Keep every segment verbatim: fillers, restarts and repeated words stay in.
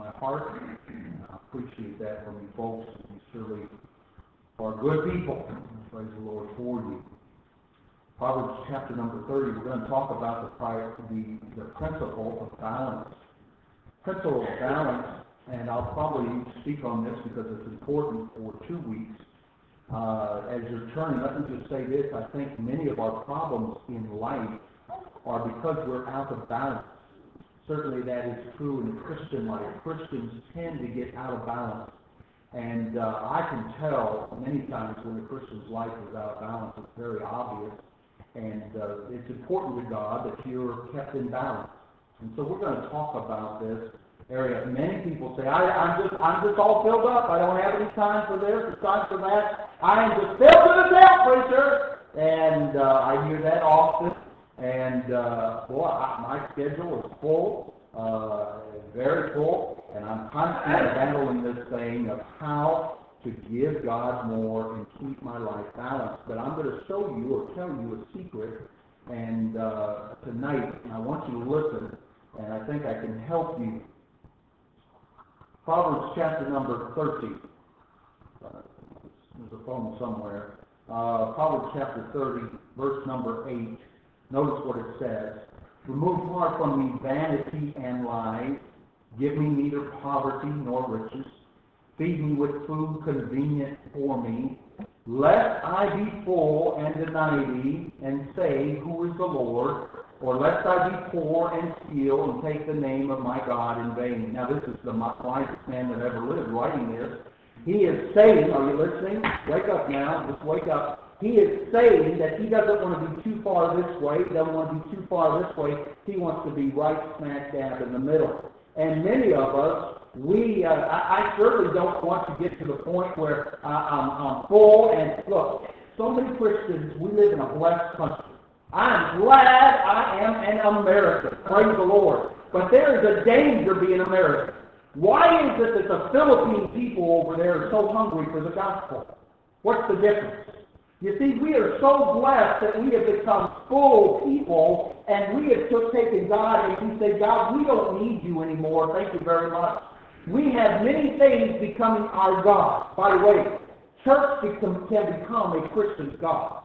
my heart. I appreciate that from you folks. You surely are good people. Praise the Lord for you. Proverbs chapter number thirty, we're going to talk about the, prior, the, the principle of balance. Principle of balance, and I'll probably speak on this because it's important for two weeks. Uh, as you're turning, let me just say this. I think many of our problems in life are because we're out of balance. Certainly that is true in Christian life. Christians tend to get out of balance. And uh, I can tell many times when a Christian's life is out of balance. It's very obvious. And uh, it's important to God that you're kept in balance. And so we're going to talk about this area. Many people say, I, I'm just I'm just all filled up. I don't have any time for this or time for that. I am just filled to the tail, preacher. And uh, I hear that often. And uh, boy, I, my schedule is full, uh, very full, and I'm constantly battling this thing of how to give God more and keep my life balanced. But I'm going to show you or tell you a secret, and uh, tonight, and I want you to listen, and I think I can help you. Proverbs chapter number thirty. Uh, there's a phone somewhere. Uh, Proverbs chapter thirty, verse number eight. Notice what it says. Remove far from me vanity and lies. Give me neither poverty nor riches. Feed me with food convenient for me. Lest I be full and deny thee, and say, Who is the Lord? Or lest I be poor and steal, and take the name of my God in vain. Now this is the wisest man that ever lived writing this. He is saying, are you listening? Wake up now, just wake up. He is saying that he doesn't want to be too far this way, he doesn't want to be too far this way, he wants to be right smack dab in the middle. And many of us, we, uh, I, I certainly don't want to get to the point where uh, I'm, I'm full, and look, so many Christians, we live in a blessed country. I'm glad I am an American, praise the Lord. But there is a danger being American. Why is it that the Philippine people over there are so hungry for the gospel? What's the difference? You see, we are so blessed that we have become full people, and we have took, taken God, and we say, God, we don't need you anymore. Thank you very much. We have many things becoming our God. By the way, church become, can become a Christian's God.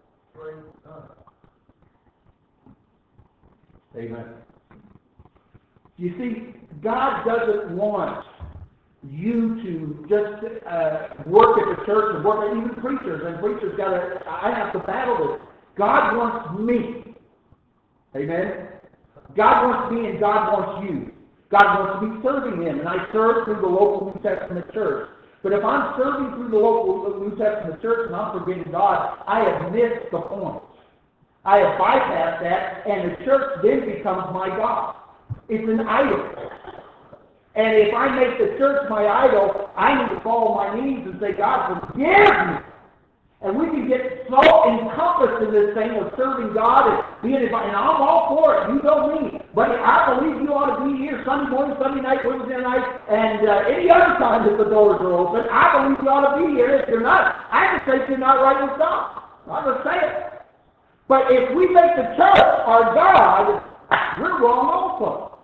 Amen. You see, God doesn't want you to just uh, work at the church and work at even preachers, and preachers got to, I have to battle this. God wants me. Amen? God wants me and God wants you. God wants me serving Him, and I serve through the local New Testament church. But if I'm serving through the local New Testament church and I'm forgetting God, I have missed the point. I have bypassed that, and the church then becomes my God. It's an idol. And if I make the church my idol, I need to fall on my knees and say, God, forgive me. And we can get so encompassed in this thing of serving God and being invited. And I'm all for it. You know me. But I believe you ought to be here Sunday morning, Sunday night, Wednesday night, and uh, any other time that the doors are open. I believe you ought to be here. If you're not, I can say you're not right with God. I'm going to say it. But if we make the church our God, we're wrong also.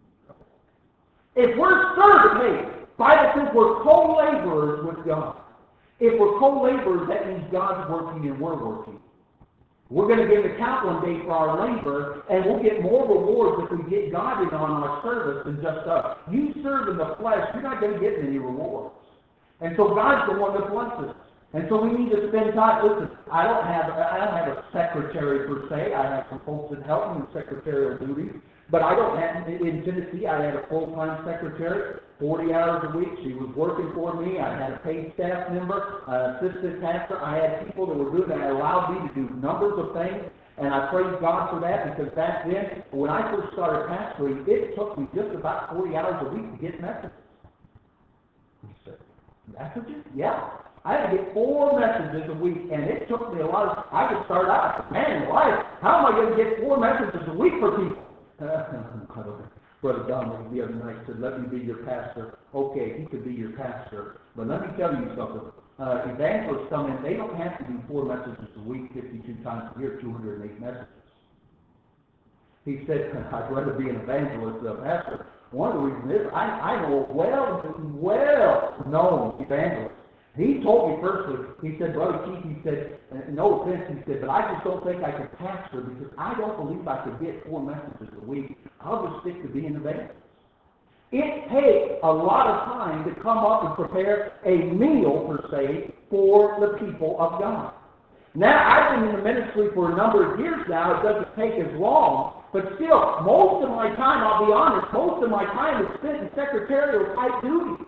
If we're serving, hey, Bible says we're co-laborers with God. If we're co-laborers, that means God's working and we're working. We're going to give account one day for our labor, and we'll get more rewards if we get God in on our service than just us. You serve in the flesh, you're not going to get any rewards. And so God's the one that blesses. And so we need to spend time. Listen, I don't have I don't have a secretary per se. I have some folks that help me in secretarial duties. But I don't have, in Tennessee, I had a full-time secretary, forty hours a week. She was working for me. I had a paid staff member, an assistant pastor. I had people that were doing that allowed me to do numbers of things. And I praise God for that, because back then, when I first started pastoring, it took me just about forty hours a week to get messages. You say, messages? Yeah. I had to get four messages a week, and it took me a lot of, I could start out, man, life, how am I going to get four messages a week for people? Brother Donald the other night said, let me be your pastor. Okay, he could be your pastor, but let me tell you something. Uh, evangelists come in, they don't have to do four messages a week, fifty-two times a year, two hundred eight messages. He said, I'd rather be an evangelist than a pastor. One of the reasons is I, I know a well, well-known evangelist. He told me personally, he said, Brother Keith, he said, no offense, he said, but I just don't think I could pastor because I don't believe I could get four messages a week. I'll just stick to being an evangelist. It takes a lot of time to come up and prepare a meal, per se, for the people of God. Now, I've been in the ministry for a number of years now. It doesn't take as long. But still, most of my time, I'll be honest, most of my time is spent in secretarial type duties.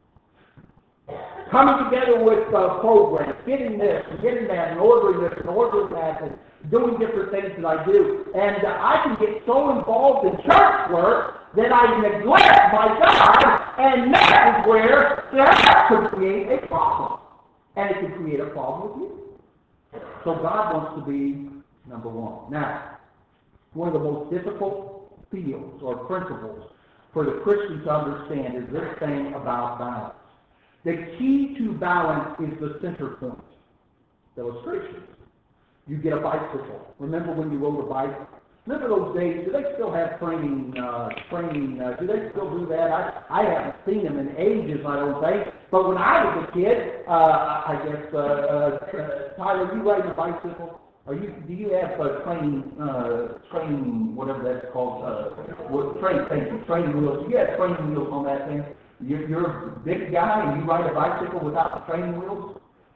Coming together with uh, programs, getting this, and getting that, and ordering this, and ordering that, and doing different things that I do. And uh, I can get so involved in church work that I neglect my God, and that is where that could create a problem. And it could create a problem with you. So God wants to be number one. Now, one of the most difficult fields or principles for the Christian to understand is this thing about balance. The key to balance is the center point. Illustrations. You get a bicycle. Remember when you rode a bike? Remember those days? Do they still have training? Uh, training? Uh, do they still do that? I, I haven't seen them in ages, I don't think. But when I was a kid, uh, I guess, uh, uh, Tyler, you riding a bicycle? Are you? Do you have uh, training? Uh, training, whatever that's called. Uh, what, train, thank you. Training wheels. You have training wheels on that thing. You're, you're a big guy and you ride a bicycle without the training wheels?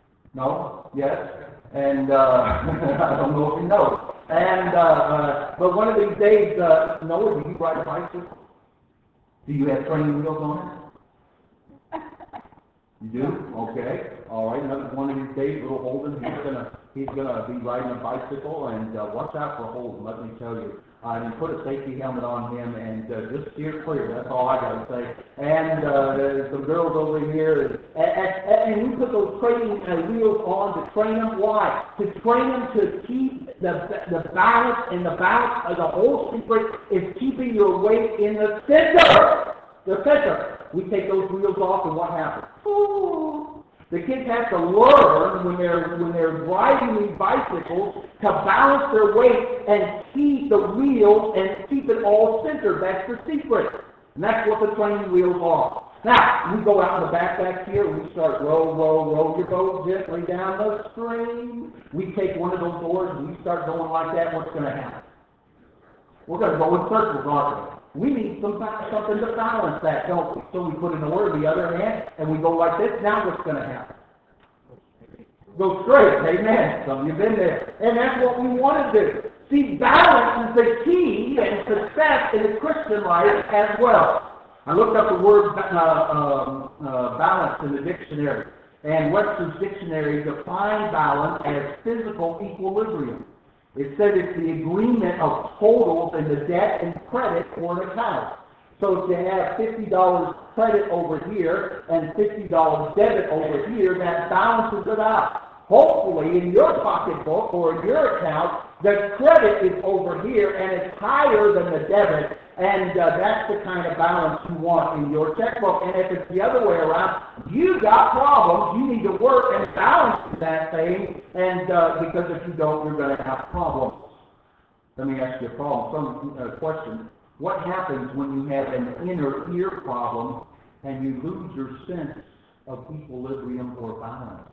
No? Yes? And uh, I don't know if you know. And uh, uh, but one of these days, uh, Noah, do you ride a bicycle? Do you have training wheels on it? You do? Okay. All right. Another one of these days, little Holden, he's gonna he's gonna be riding a bicycle, and uh, watch out for Holden. Let me tell you. Uh, and put a safety helmet on him, and uh, just steer clear. That's all I gotta say. And uh, there's some girls over here, and, and, and we put those training uh, wheels on to train them. Why? To train them to keep the the balance, and the balance. Uh, the whole secret is keeping your weight in the center. The center. We take those wheels off, and what happens? Ooh. The kids have to learn when they're when they're riding these bicycles to balance their weight and keep the wheels and keep it all centered. That's the secret, and that's what the training wheels are. Now we go out in the back back here. And we start row row row your boat gently down the stream. We take one of those oars and we start going like that. What's going to happen? We're going to go in circles, aren't we? We need some, something to balance that, don't we? So we put an oar in the other hand, and we go like this. Now what's going to happen? Go straight, amen. Some of you have been there. And that's what we want to do. See, balance is the key and success in the Christian life as well. I looked up the word uh, um, uh, balance in the dictionary, and Webster's dictionary defined balance as physical equilibrium. It said it's the agreement of totals in the debt and credit for an account. So if you have fifty dollars credit over here and fifty dollars debit over here, that balances it out. Hopefully, in your pocketbook or in your account, the credit is over here and it's higher than the debit, and uh, that's the kind of balance you want in your checkbook. And if it's the other way around, you got problems. You need to work and balance that thing, and uh, because if you don't, you're going to have problems. Let me ask you a problem, some uh, question. What happens when you have an inner ear problem and you lose your sense of equilibrium or balance?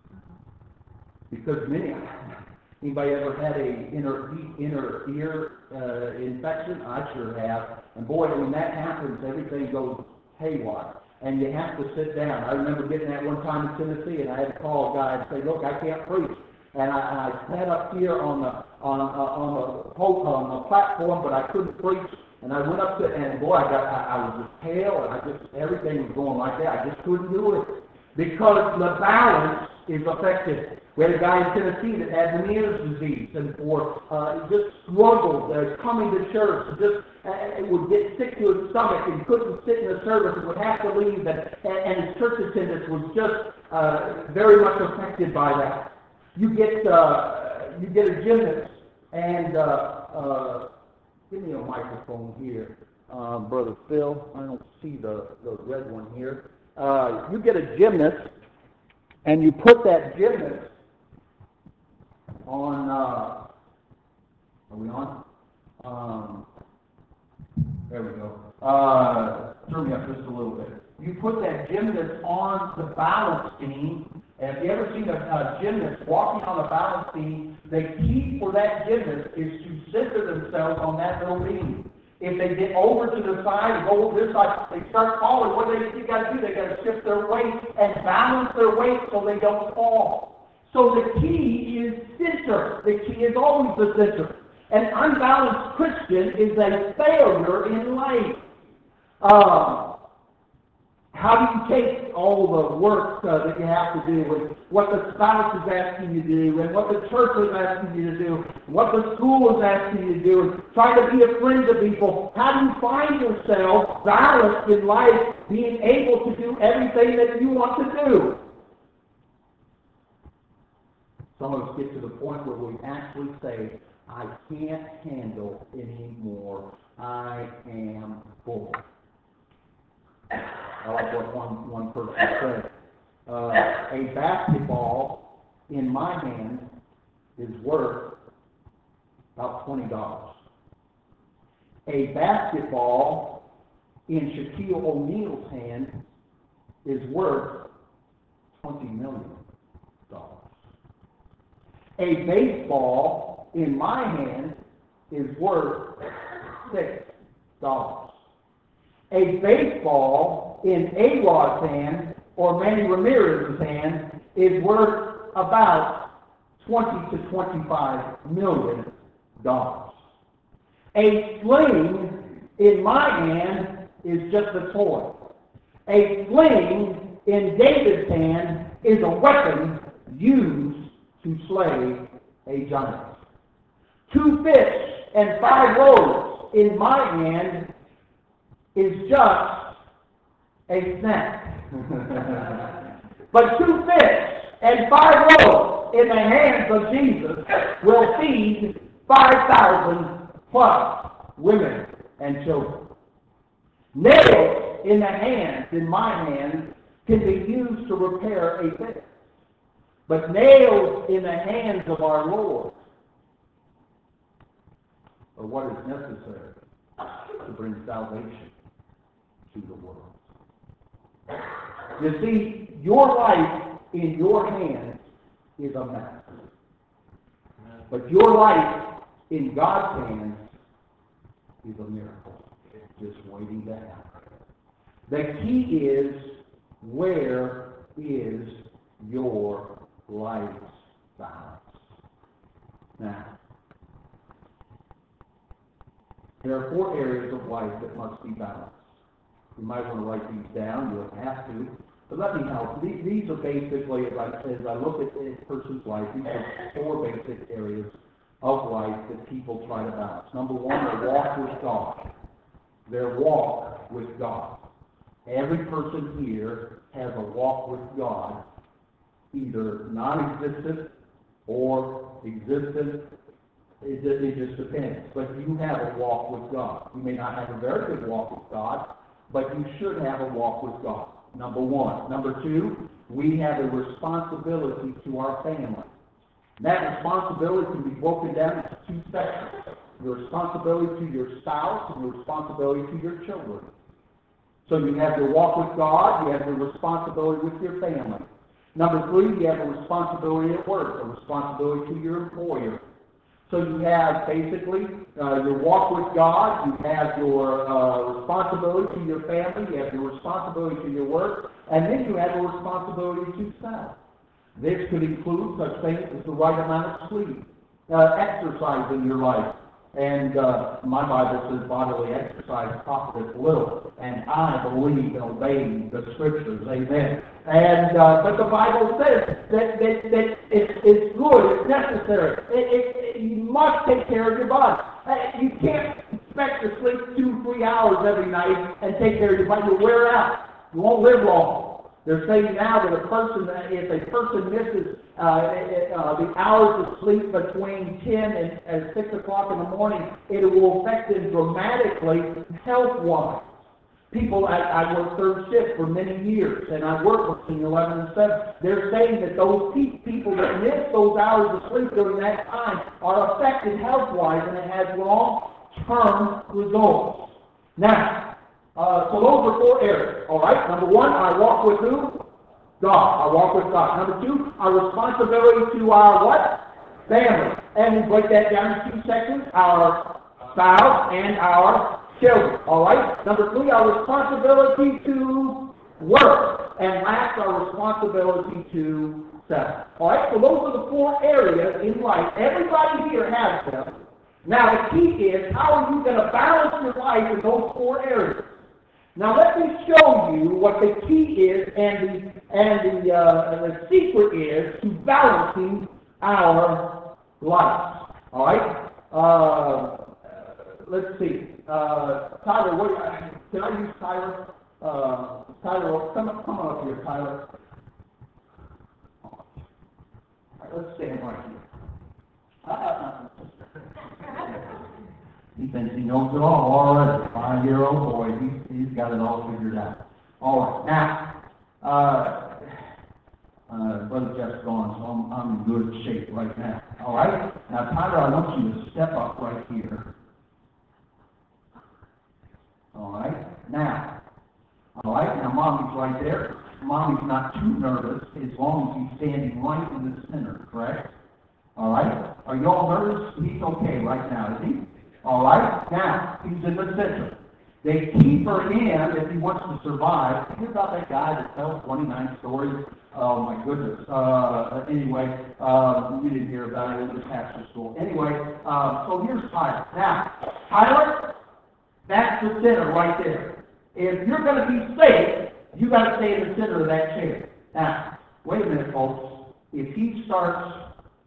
Because many, anybody ever had a inner inner ear uh, infection? I sure have. And boy, when that happens, everything goes haywire. And you have to sit down. I remember getting that one time in Tennessee, and I had to call a guy and say, "Look, I can't preach." And I, and I sat up here on the on uh, on the on the platform, but I couldn't preach. And I went up to, and boy, I got I, I was just pale, and I just everything was going like that. I just couldn't do it because the balance is affected. We had a guy in Tennessee that had Meniere's disease, and for uh, just struggled uh, coming to church, and just uh, would get sick to his stomach and couldn't sit in the service and would have to leave, and, and his church attendance was just uh, very much affected by that. You get uh, you get a gymnast, and uh, uh, give me a microphone here, um, Brother Phil. I don't see the, the red one here. Uh, you get a gymnast, and you put that gymnast on, uh, are we on? Um, There we go. Uh, turn me up just a little bit. You put that gymnast on the balance beam, and if you ever seen a, a gymnast walking on a balance beam, the key for that gymnast is to center themselves on that little beam. If they get over to the side and go over this side, they start falling. What do they, they got to do? They got to shift their weight and balance their weight so they don't fall. So the key is center. The key is always the center. An unbalanced Christian is a failure in life. Uh, how do you take all the work uh, that you have to do, and what the spouse is asking you to do, and what the church is asking you to do, what the school is asking you to do, and try to be a friend to people? How do you find yourself balanced in life, being able to do everything that you want to do? Some of us get to the point where we actually say, I can't handle anymore. I am full. I like what one, one person said. Uh, a basketball in my hand is worth about twenty dollars. A basketball in Shaquille O'Neal's hand is worth twenty million dollars. A baseball in my hand is worth six dollars. A baseball in A-Rod's hand or Manny Ramirez's hand is worth about twenty to twenty-five million dollars. A sling in my hand is just a toy. A sling in David's hand is a weapon used to slay a giant. Two fish and five loaves in my hand is just a snack. But two fish and five loaves in the hands of Jesus will feed five thousand plus women and children. Nails in the hands, in my hands, can be used to repair a fence. But nails in the hands of our Lord are what is necessary to bring salvation to the world. You see, your life in your hands is a mess. But your life in God's hands is a miracle, just waiting to happen. The key is, where is your life's balance? Now, there are four areas of life that must be balanced. You might want to write these down. You don't have to. But let me help. These, these are basically, as I, as I look at a person's life, these are four basic areas of life that people try to balance. Number one, their walk with God. Their walk with God. Every person here has a walk with God, either non-existent or existent. It, it just depends. But you have a walk with God. You may not have a very good walk with God, but you should have a walk with God. Number one. Number two, we have a responsibility to our family. And that responsibility can be broken down into two sections. Your responsibility to your spouse and your responsibility to your children. So you have your walk with God, you have your responsibility with your family. Number three, you have a responsibility at work, a responsibility to your employer. So you have basically uh, your walk with God, you have your uh, responsibility to your family, you have your responsibility to your work, and then you have a responsibility to self. This could include such things as the right amount of sleep, uh, exercise in your life. And uh, my Bible says bodily exercise profiteth little, and I believe in obeying the Scriptures. Amen. And uh, but the Bible says that, that, that it's, it's good, it's necessary. It, it, it, you must take care of your body. Uh, you can't expect to sleep two, three hours every night and take care of your body. You'll wear out. You won't live long. They're saying now that a person, if a person misses uh, uh, the hours of sleep between ten and, and six o'clock in the morning, it will affect them dramatically health-wise. People, I, I worked third shift for many years, and I worked between eleven and seven. They're saying that those pe- people that miss those hours of sleep during that time are affected health-wise, and it has long-term results. Now, uh, so those are four areas, all right? Number one, I walk with who? God. I walk with God. Number two, our responsibility to our what? Family. And we break that down in two sections, our spouse and our children, all right? Number three, our responsibility to work. And last, our responsibility to sell. All right, so those are the four areas in life. Everybody here has them. Now, the key is, how are you going to balance your life in those four areas? Now, let me show you what the key is and the, and the, uh, the secret is to balancing our lives. All right? Uh, let's see. Uh, Tyler, what do I, can I use Tyler? Uh, Tyler, come, come on up here, Tyler. All right, let's stand right here. Uh, he thinks he knows it all already. Five-year-old boy, he's, he's got it all figured out. All right, now, uh, uh, Brother Jeff's gone, so I'm, I'm in good shape right now. All right? Now, Tyler, I want you to step up right here. All right? Now, all right, now Mommy's right there. Mommy's not too nervous as long as he's standing right in the center, correct? All right? Are you all nervous? He's okay right now, is he? All right? Now, he's in the center. They keep her in if he wants to survive. Hear about that guy that tells twenty-nine stories? Oh, my goodness. Uh, anyway, uh, you didn't hear about it. It was a pastor school. Anyway, uh, so here's Tyler. Now, Tyler, that's the center right there. If you're going to be safe, you got to stay in the center of that chair. Now, wait a minute, folks. If he starts...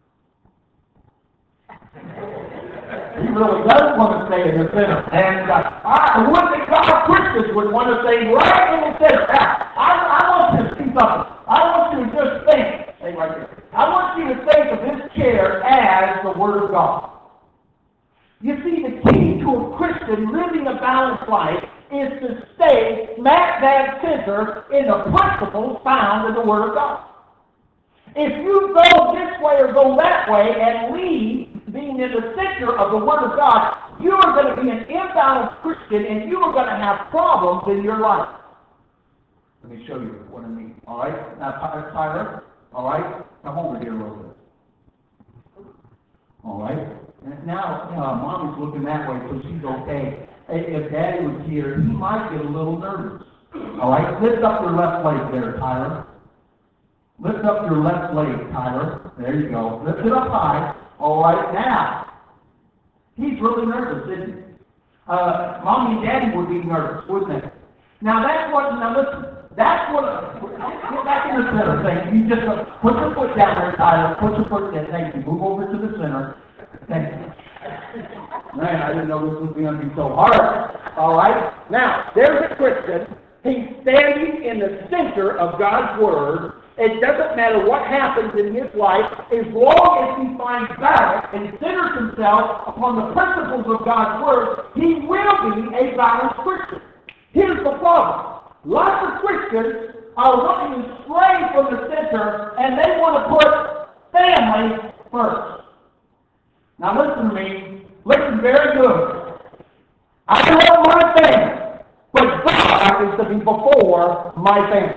He really does want to stay in the center. And uh, I would think our Christians would want to stay right in the center. Now, I, I want you to see something. I want you to just think. Stay right there. I want you to think of this chair as the Word of God. You see, the key to a Christian living a balanced life is to stay smack dab center in the principles found in the Word of God. If you go this way or go that way and leave being in the center of the Word of God, you are going to be an imbalanced Christian and you are going to have problems in your life. Let me show you what I mean. All right? Now, Tyler, all right? Come over here a little bit. All right? And now, uh, Mommy's looking that way, so she's okay. If Daddy was here, he might get a little nervous. All right? Lift up your left leg there, Tyler. Lift up your left leg, Tyler. There you go. Lift it up high. All right, now, he's really nervous, isn't he? Uh, Mommy and Daddy would be nervous, wouldn't they? Now, that's what, now listen, that's what, uh, get back in the center, thank you. You just uh, put your foot down there, Tyler. Put your foot down, thank you. Move over to the center. Thank you. Man, I didn't know this was going to be so hard. All right, now, there's a Christian. He's standing in the center of God's Word. It doesn't matter what happens in his life, as long as he finds balance and centers himself upon the principles of God's Word, he will be a balanced Christian. Here's the problem. Lots of Christians are wanting to stray from the center, and they want to put family first. Now listen to me. Listen very good. I love my family, but God is to be before my family.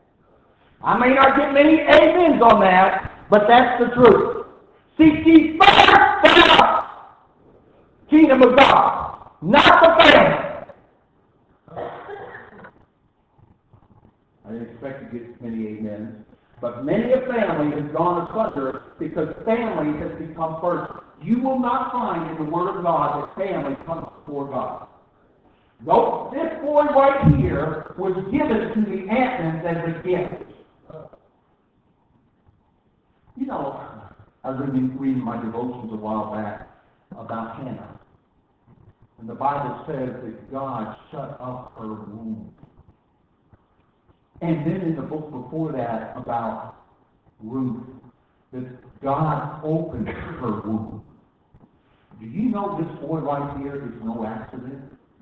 I may not get many amens on that, but that's the truth. Seek ye first the kingdom of God, not the family. I didn't expect to get many amens, but many a family has gone asunder because family has become first. You will not find in the Word of God that family comes before God. Nope, this boy right here was given to the Antons as a gift. You know, I was reading, reading my devotions a while back about Hannah. And the Bible says that God shut up her womb. And then in the book before that about Ruth, that God opened her womb. Do you know this boy right here is no accident?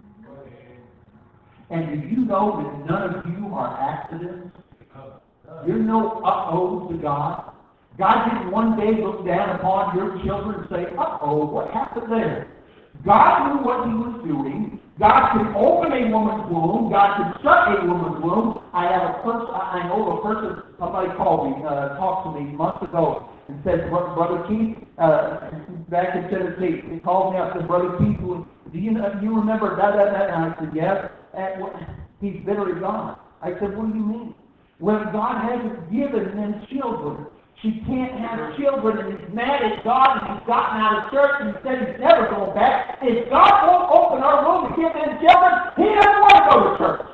And do you know that none of you are accidents? You're no uh-ohs to God. God didn't one day look down upon your children and say, uh-oh, what happened there? God knew what he was doing. God can open a woman's womb. God can shut a woman's womb. I have a person, I know a person, somebody called me, uh, talked to me months ago and said, Brother Keith, uh, back in Tennessee, he called me up and said, Brother Keith, do you, uh, you remember that, that, that? And I said, yes. And what, he's bitterly gone. I said, what do you mean? Well, God hasn't given them children. She can't have children, and he's mad at God, and he's gotten out of church, and he said he's never going back. If God won't open our womb to give them children, he doesn't want to go to church.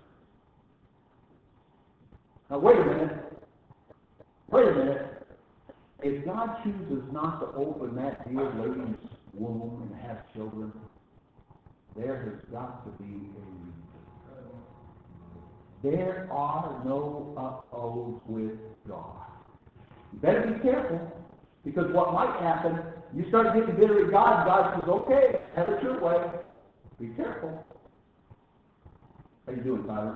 Now, wait a minute. Wait a minute. If God chooses not to open that dear lady's womb and have children, there has got to be a reason. There are no uh-ohs with God. You better be careful, because what might happen, you start getting bitter at God, and God says, okay, have it your way. Be careful. How you doing, Tyler?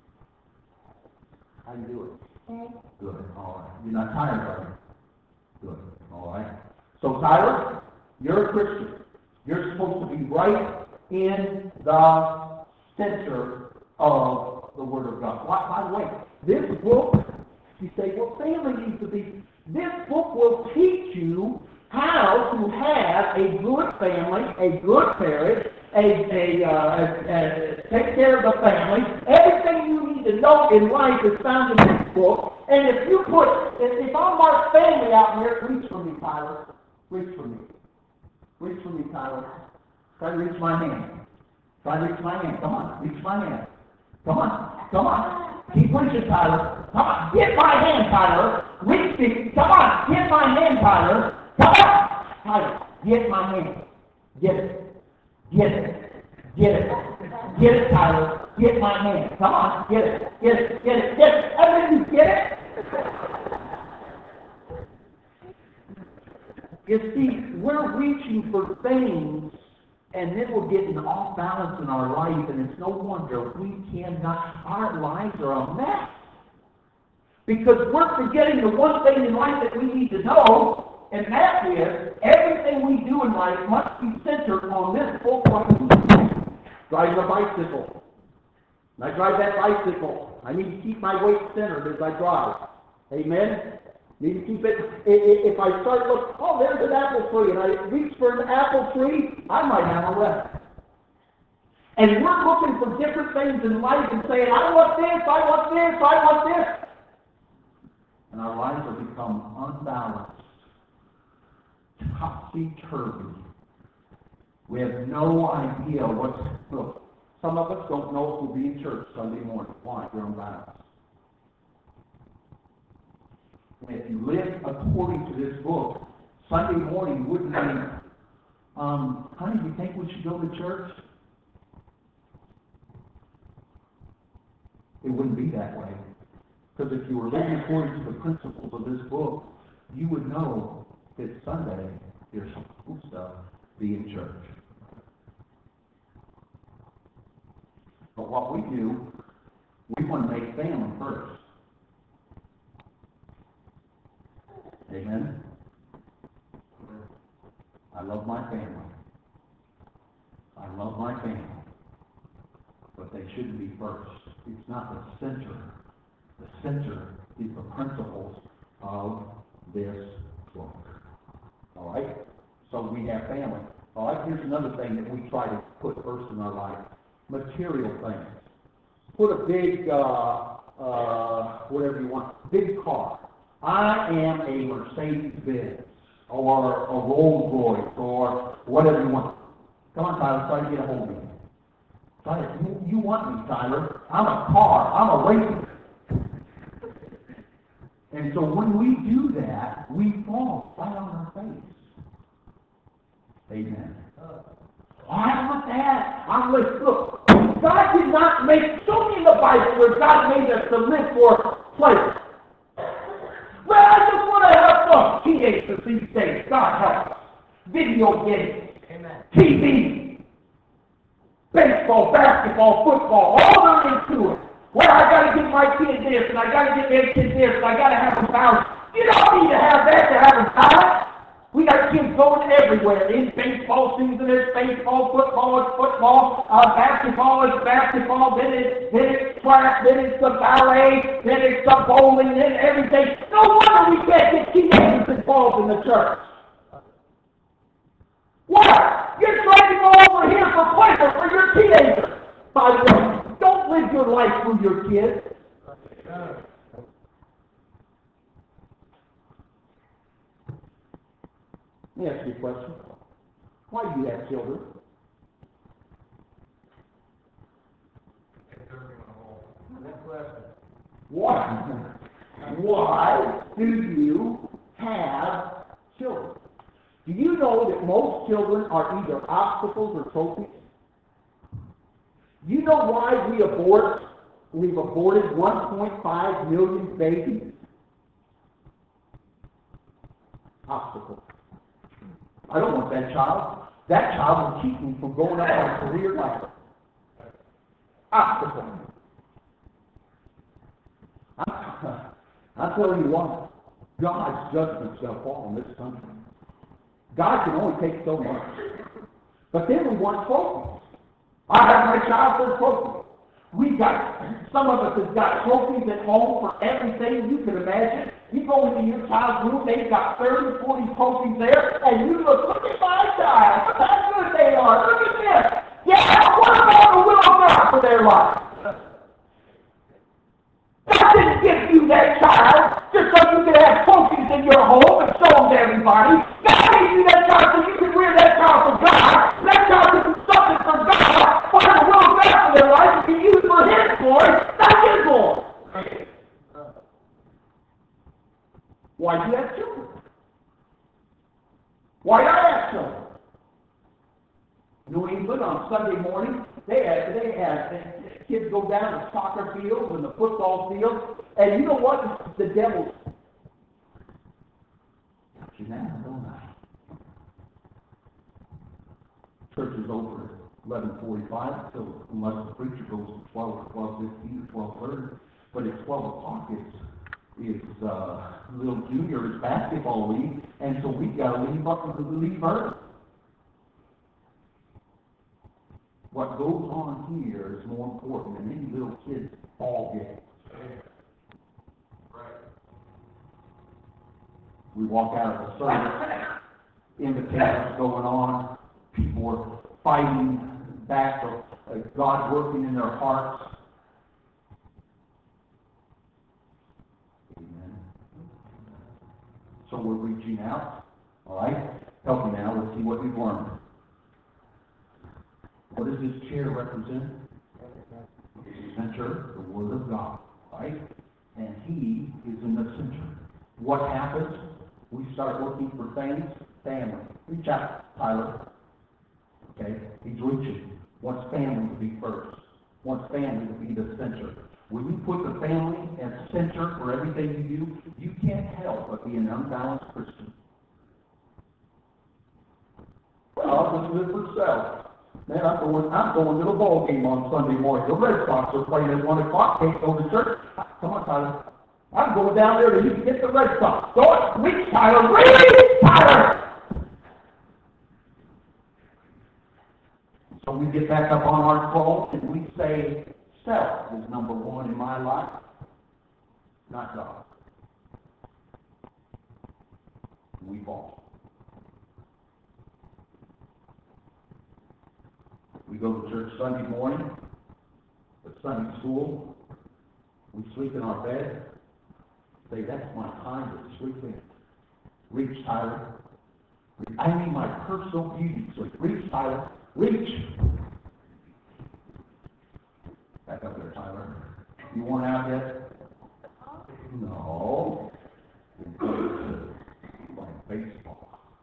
How you doing? Good. All right. You're not tired, are you? Good. All right. So, Tyler, you're a Christian. You're supposed to be right in the center of the Word of God. By, by the way, this book, you say, well, family needs to be, this book will teach you how to have a good family, a good marriage, a, a, uh, a, a, take care of the family. Everything you need to know in life is found in this book. And if you put, if, if I mark family out here, reach for me, Tyler. Reach for me. Reach for me, Tyler. Try to reach my hand. Try to reach my hand. Come on, reach my hand. Come on, come on. Keep reaching, Tyler. Come on, get my hand, Tyler. Reach me. Come on, get my hand, Tyler. Come on, Tyler. Get my hand. Get it. Get it. Get it. Get it, Tyler. Get my hand. Come on, get it. Get it. Get it. Get it. I mean, you get it. You see, we're reaching for things, and then we're getting off balance in our life, and it's no wonder we cannot, our lives are a mess. Because we're forgetting the one thing in life that we need to know, and that is, everything we do in life must be centered on this book right here. Driving a bicycle. When I drive that bicycle, I need to keep my weight centered as I drive. Amen? Need to keep it, if I start looking, oh, there's an apple tree, and I reach for an apple tree, I might have a wreck. And we're looking for different things in life and saying, I want this, I want this, I want this. And our lives have become unbalanced, topsy-turvy. We have no idea what's, look, some of us don't know if we'll be in church Sunday morning. Why? We're unbalanced. If you live according to this book, Sunday morning wouldn't be, um, honey, do you think we should go to church? It wouldn't be that way. Because if you were living according to the principles of this book, you would know that Sunday you're supposed to be in church. But what we do, we want to make family first. Amen? I love my family. I love my family. But they shouldn't be first. It's not the center. The center is the principles of this book. All right? So we have family. All right? Here's another thing that we try to put first in our life. Material things. Put a big, uh, uh, whatever you want, big car. I am a Mercedes-Benz, or a Rolls-Royce, or whatever you want. Come on, Tyler, try to get a hold of me. Try to, you, you want me, Tyler. I'm a car. I'm a racer. And so when we do that, we fall flat on our face. Amen. Oh, I want that. I'm like, look, God did not make, show me in the Bible where God made us to live for pleasure. Well, I just want to have fun. Teenagers these days, God help us. Video games, Amen. T V, baseball, basketball, football, all they're into it. Well, I got to get my kid this, and I got to get their kid this, and I got to have them balance. You don't need to have that to have them balance. We got kids going everywhere. In baseball season, it's baseball, football, it's football, uh, basketball, it's basketball, then it's, then it's track, then it's the ballet, then it's the bowling, then everything. No wonder we can't get teenagers involved in the church. Why? You're trying to go over here for pleasure for your teenagers. By the way, don't live your life through your kids. Let me ask you a question. Why do you have children? Why? Why do you have children? Do you know that most children are either obstacles or trophies? Do you know why we abort? We've aborted one point five million babies? Obstacles. I don't want that child. That child will keep me from going out on a career ladder. Obstacle. I'm, I'm telling you what, God's judgment's going to fall on this country. God can only take so much. But then we want trophies. I have my childhood trophy. We got, some of us have got trophies at home for everything you can imagine. You go into your child's room, they've got thirty, forty trophies there, and you look, look at my child, look how good they are, look at this. Yeah, what about the will of God for their life? God didn't give you that child just so you could have trophies in your home and show them to everybody. God gave you that child so you could rear that child for God. That child could do something for God, for the will of God for their life, and be used for His glory, not His glory. Why do you have children? Why not have children? New England on Sunday morning, they had, they had kids go down to the soccer fields and the football fields, and you know what? The devil. You now, don't I? Church is over at eleven forty-five, so unless the preacher goes to twelve or twelve fifteen or twelve thirty, but at twelve o'clock it's it's uh, little junior basketball league, and so we've got to leave up to leave early. What goes on here is more important than any little kid's ball game. Right. We walk out of the service, invitations going on, people are fighting back, or uh, God working in their hearts. Amen. So we're reaching out, all right? Help me now, let's see what we've learned. What does this chair represent? The center, the Word of God, right? And He is in the center. What happens? We start looking for things. Family. Reach out, Tyler. Okay? He's reaching. Wants family to be first. Wants family to be the center. When you put the family as center for everything you do, you can't help but be an unbalanced Christian. Well, this is it for self. Man, I'm going, I'm going to the ball game on Sunday morning. The Red Sox are playing at one o'clock. Can't go to church. Come on, Tyler. I'm going down there to get the Red Sox. Go on, reach, Tyler. Reach, Tyler. So we get back up on our phone and we say, self is number one in my life, not God. We fall. We go to church Sunday morning, at Sunday school, we sleep in our bed, say, that's my time to sleep in. Reach, Tyler. I need my personal beauty sleep. Reach, Tyler. Reach. Back up there, Tyler. You worn out yet? No. Like baseball.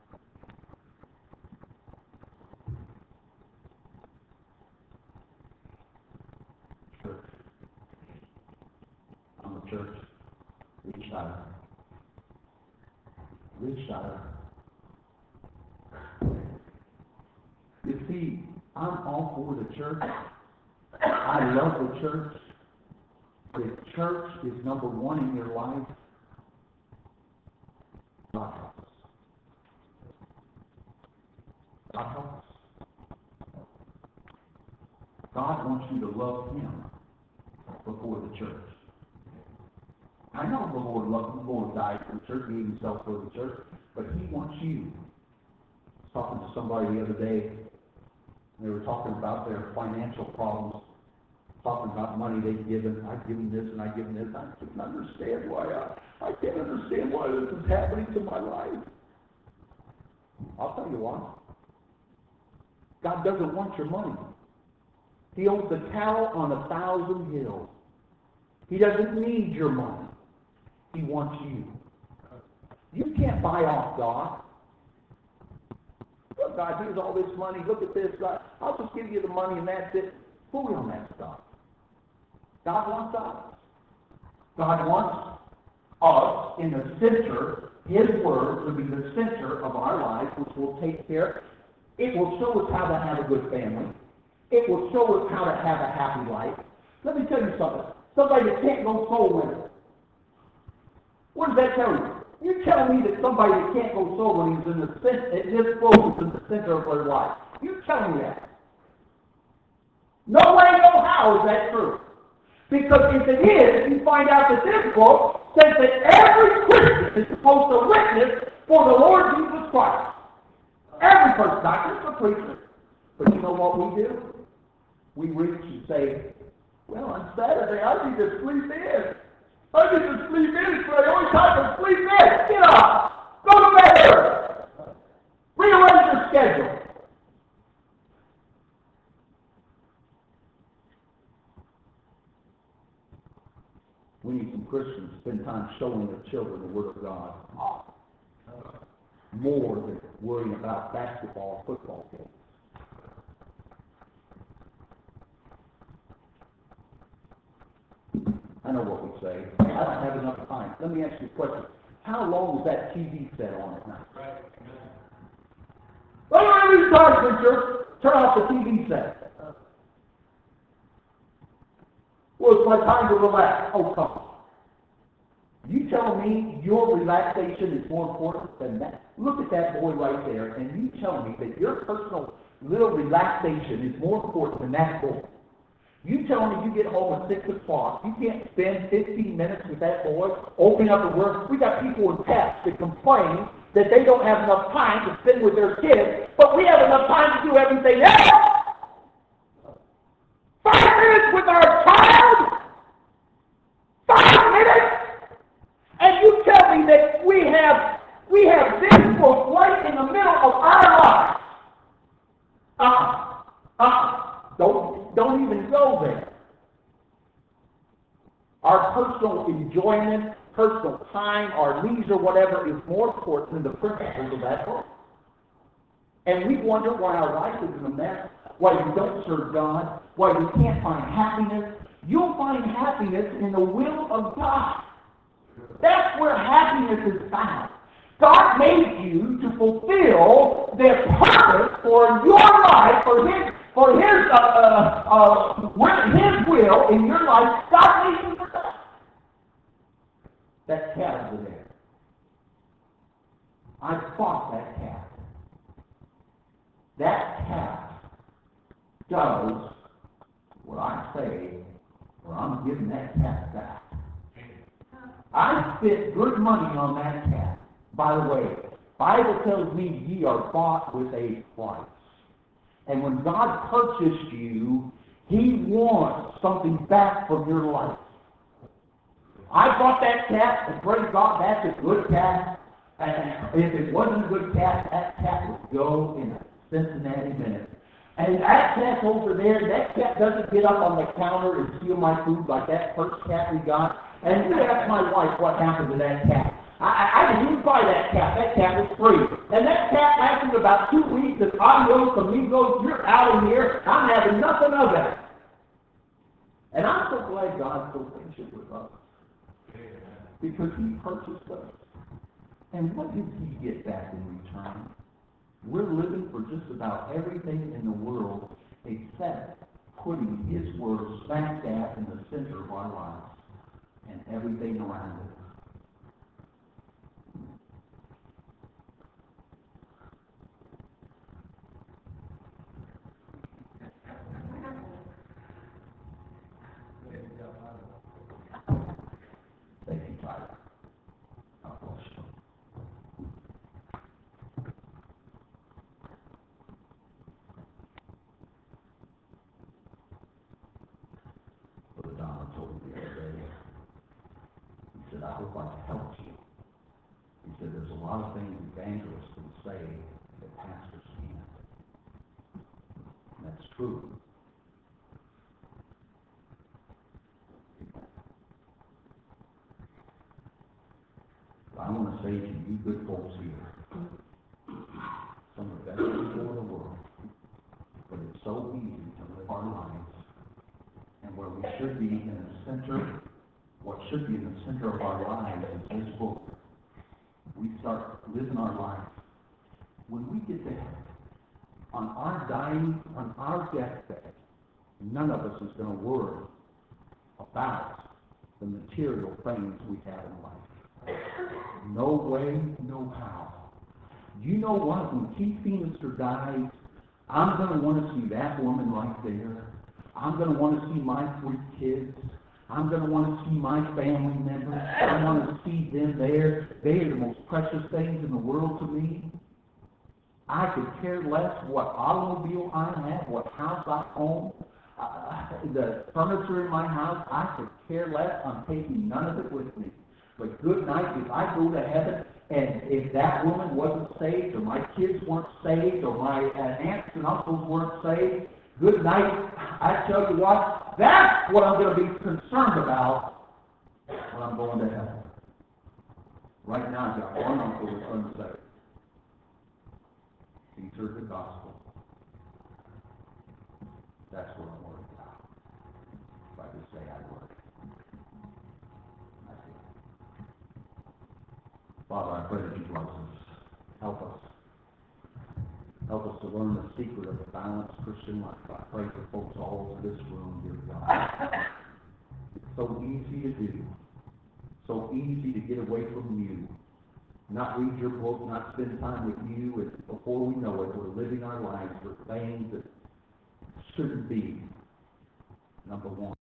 Church, reach out. Reach out. You see, I'm all for the church. I love the church. If church is number one in your life, God help us. God wants you to love Him before the church. I know the Lord loved the Lord died for the church, gave Himself for the church, but He wants you. I was talking to somebody the other day, and they were talking about their financial problems, talking about money they've given. I've given this and I've given this. I can't understand why I, I can't understand why this is happening to my life. I'll tell you why. God doesn't want your money. He owns the cattle on a thousand hills. He doesn't need your money. He wants you. You can't buy off God. Look, God, here's all this money. Look at this. God, I'll just give you the money and that's it. Fully on that stuff. God wants us. God wants us in the center, His Word to be the center of our life, which will take care. It will show us how to have a good family. It will show us how to have a happy life. Let me tell you something. Somebody that can't go soul winning. What does that tell you? You tell me that somebody that can't go soul winning is in the center, his focus in the center of their life. You tell me that. No way, no how is that true. Because if it is, you find out that this book says that every Christian is supposed to witness for the Lord Jesus Christ. Every person, not just the preacher. But you know what we do? We reach and say, well, on Saturday I need to sleep in. I need to sleep in. It's the only time to sleep in. Get up. Go to bed early. Rearrange your schedule. We need some Christians to spend time showing their children the Word of God. More than worrying about basketball or football games. I know what we say. I don't have enough time. Let me ask you a question. How long is that T V set on at night? Right. Well, every time, preacher, turn off the T V set. Well, it's my time to relax. Oh, come on. You tell me your relaxation is more important than that? Look at that boy right there, and you tell me that your personal little relaxation is more important than that boy. You tell me you get home at six o'clock, you can't spend fifteen minutes with that boy, open up the Word. We got people in pets that complain that they don't have enough time to spend with their kids, but we have enough time to do everything else. Five minutes with our child? Five minutes? And you tell me that we have we have this book right in the middle of our lives. Uh-uh. Uh-uh. Don't, don't even go there. Our personal enjoyment, personal time, our leisure, whatever, is more important than the principles of that book. And we wonder why our life is in a mess, why we don't serve God, why we can't find happiness. You'll find happiness in the will of God. That's where happiness is found. God made you to fulfill their purpose for your life, for His, for His, uh, uh, uh, His will in your life. God made you for that. That cat over there. I fought that cat. That cat does what I say, or I'm giving that cat back. I spent good money on that cat. By the way, Bible tells me ye are bought with a price. And when God purchased you, He wants something back from your life. I bought that cat, and praise God, that's a good cat. And if it wasn't a good cat, that cat would go in a Cincinnati minute. And that cat over there, that cat doesn't get up on the counter and steal my food like that first cat we got. And you ask my wife what happened to that cat. I, I didn't even buy that cat. That cat was free. And that cat lasted about two weeks, and adios amigos, you're out of here. I'm having nothing of it. And I'm so glad God's so patient with us. Because He purchased us. And what did He get back in return? We're living for just about everything in the world except putting His Word smack dab in the center of our lives and everything around it. I hope I helped you. He said, there's a lot of things evangelists can say that pastors can't. And that's true. But I want to say to you good folks here, some of the best people in the world, but it's so easy to live our lives, and where we should be in the center, what should be in the center of our lives is this book. We start living our lives. When we get to heaven, on our dying, on our deathbed, none of us is going to worry about the material things we have in life. No way, no how. You know what? When Keith Feenister dies, I'm going to want to see that woman right there. I'm going to want to see my three kids. I'm going to want to see my family members. I want to see them there. They are the most precious things in the world to me. I could care less what automobile I have, what house I own, uh, the furniture in my house. I could care less. I'm taking none of it with me. But good night, if I go to heaven, and if that woman wasn't saved, or my kids weren't saved, or my uh, aunts and uncles weren't saved, good night. I tell you what, that's what I'm going to be concerned about when I'm going to heaven. Right now, I've got one uncle that's unsaved. He's heard the gospel. That's what I'm worried about. If I could say I would. I do. Father, I pray that you bless us. Help us. Help us to learn the secret of a balanced Christian life. I pray for folks all over this room, dear God. It's so easy to do. So easy to get away from you. Not read your book, not spend time with you, and before we know it, we're living our lives for things that shouldn't be number one.